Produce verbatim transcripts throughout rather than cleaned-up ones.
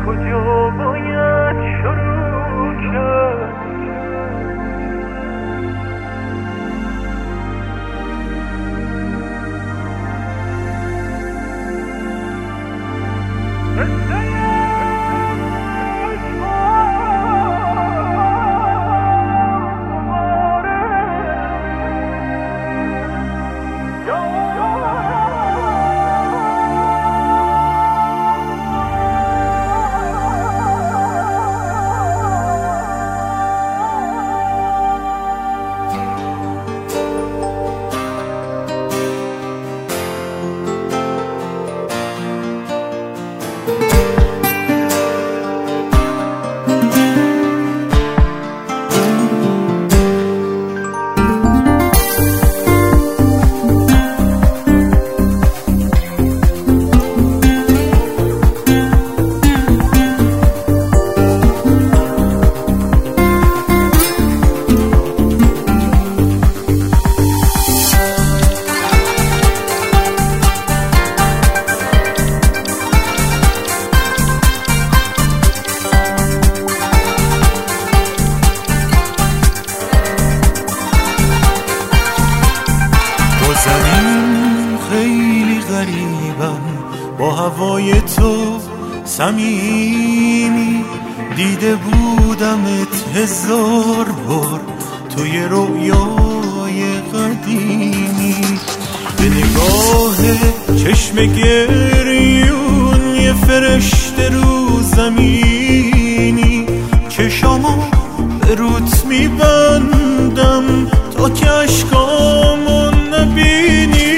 کجا باید شروع کرد؟ زمین خیلی غریبم، با هوای تو صمیمی، دیده بودمت هزار بار توی رویای قدیمی. به نگاه چشم گریون یه فرشته رو زمینی، چشامو به روت میبندم تا که اشکامو نبینی.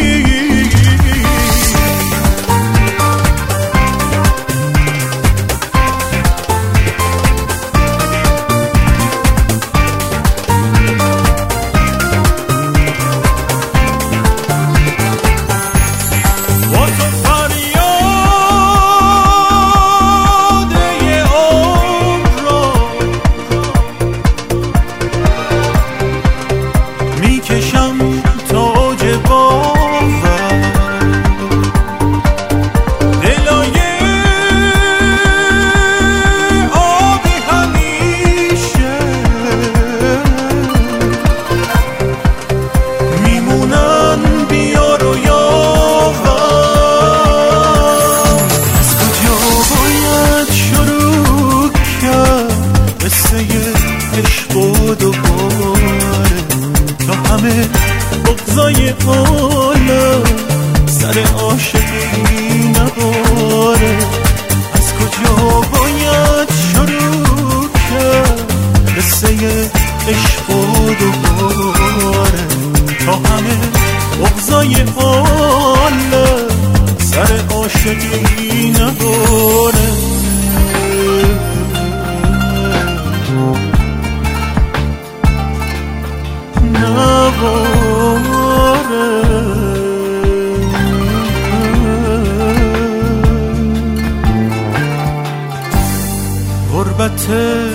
بغضای عالم سر عاشقی نباره، از کجا باید شروع کرد قصه عشق و دوباره، تا همه بغضای عالم سر عاشقی نباره. غربت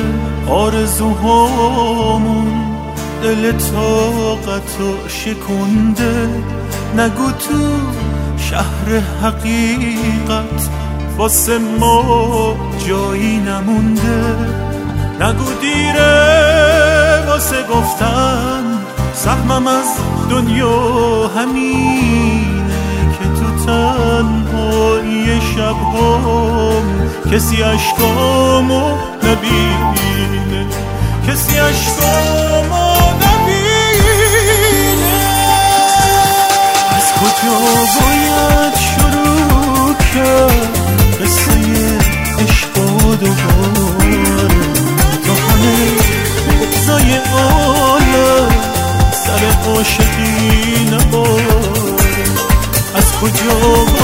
آرزوهامون دل طاقتو شکنده، نگو تو شهر حقیقت واسه ما جایی نمونده، نگو دیره واسه گفتن سهمم از دنیا همینه، که تو تنهایی شبهام کسی اشکامو نبینه، کسی اشکامو نبینه. از کجا باید شروع کرد قصه عشق و دوباره، تا همه بغضای عالم سر عاشقی نباره، از کجا